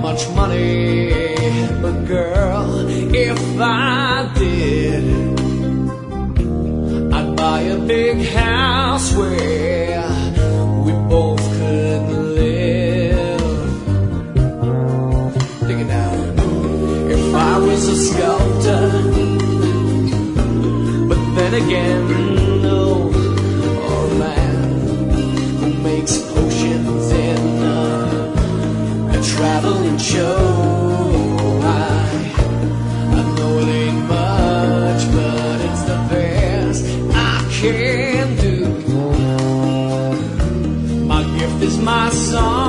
much money, but girl, if I did, I'd buy a big house where we both could live. Dig it down. If I was a sculptor, but then again, no, or a man who makes potions in a traveling show. I know it ain't much, but it's the best I can do. My gift is my song.